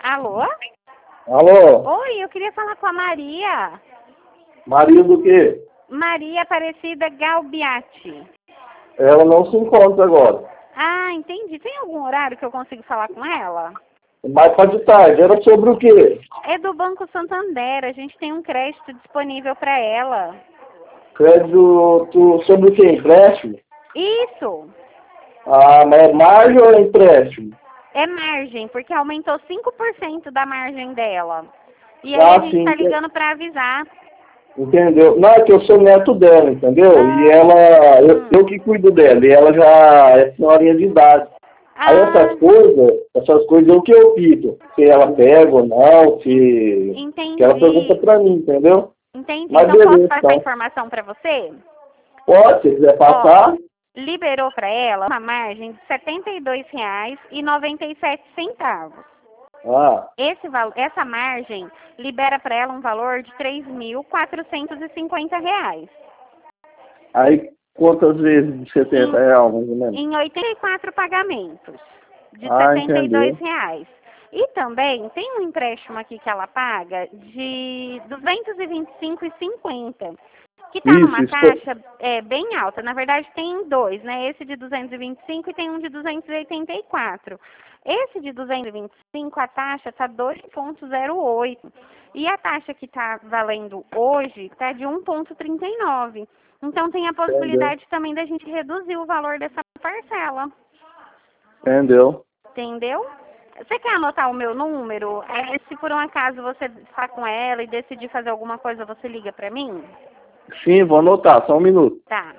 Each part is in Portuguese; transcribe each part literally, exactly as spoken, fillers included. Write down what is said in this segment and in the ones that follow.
Alô? Alô? Oi, eu queria falar com a Maria. Maria do quê? Maria Aparecida Galbiati. Ela não se encontra agora. Ah, entendi. Tem algum horário que eu consigo falar com ela? Mais para de tarde. Era sobre o quê? É do Banco Santander. A gente tem um crédito disponível para ela. Crédito sobre o quê? Empréstimo? Isso. Ah, mas é margem ou é empréstimo? É margem, porque aumentou cinco por cento da margem dela. E aí Ah, a gente sim. está ligando para avisar. Entendeu? Não, é que eu sou neto dela, entendeu? E Ah, ela, eu, hum. eu que cuido dela, e ela já é senhorinha de idade. Aí Ah, essas coisas, essas coisas eu que opto. Se ela pega ou não, se... Que ela pergunta entendi. pra mim, entendeu? Entendi. Mas Então posso beleza, passar a então. informação para você? Pode, se quiser Ó, passar. liberou para ela uma margem de setenta e dois reais e noventa e sete centavos. Ah, Esse val essa margem libera para ela um valor de três mil quatrocentos e cinquenta reais. aí quantas vezes de setenta reais, mais ou menos? Em oitenta e quatro pagamentos de Ah, setenta e dois entendeu. reais. E também tem um empréstimo aqui que ela paga de duzentos e vinte e cinco reais e cinquenta centavos, que está Isso, numa isso. foi- taxa é, bem alta. Na verdade, tem dois, né? Esse de duzentos e vinte e cinco e tem um de duzentos e oitenta e quatro. Esse de duzentos e vinte e cinco, a taxa está dois vírgula zero oito. E a taxa que está valendo hoje está de um vírgula trinta e nove. Então tem a Entendeu. possibilidade também da gente reduzir o valor dessa parcela. Entendeu. Entendeu? Você quer anotar o meu número? É, se por um acaso você está com ela e decidir fazer alguma coisa, você liga para mim? Sim, vou anotar, só um minuto. Tá.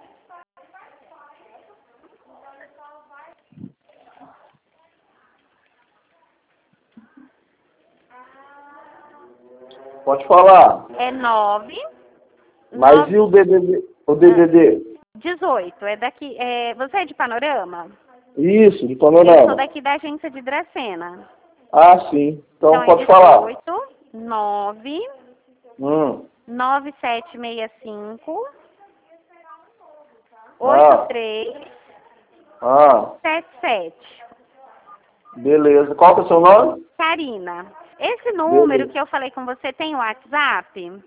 Pode falar. É nove, Mas nove, e o D D D? O ah, D D D? dezoito. É daqui. É, você é de Panorama? Isso, de Eu sou panorama. daqui da agência de Dracena. Ah, sim. Então Então é pode falar. dezoito, nove, Hum. nove sete seis cinco, oito Ah, três ah. sete sete. Beleza. Qual que é o seu nome? Karina, esse número Beleza. que eu falei com você tem o WhatsApp?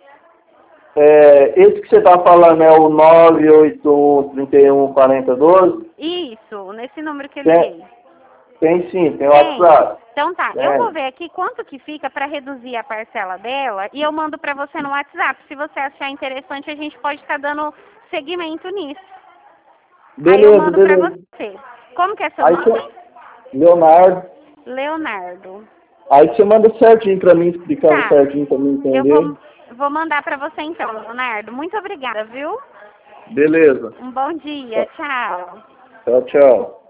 É, esse que você está falando é o nove oito um, três um, quatro zero um doze? Isso, nesse número que eu Tem, liguei. tem sim, tem o Tem. WhatsApp. Então tá, eu vou Tem. ver aqui quanto que fica para reduzir a parcela dela e eu mando para você no WhatsApp. Se você achar interessante, a gente pode estar dando seguimento nisso. Aí eu Beleza, mando para beleza. você. Como que é seu Aí nome? você, Leonardo, Leonardo. aí você manda certinho pra mim, explicando Tá. certinho pra mim Eu entender. vou, vou mandar para você então, Leonardo. Muito obrigada, viu? Beleza. Um bom dia. Tchau. Tchau, tchau.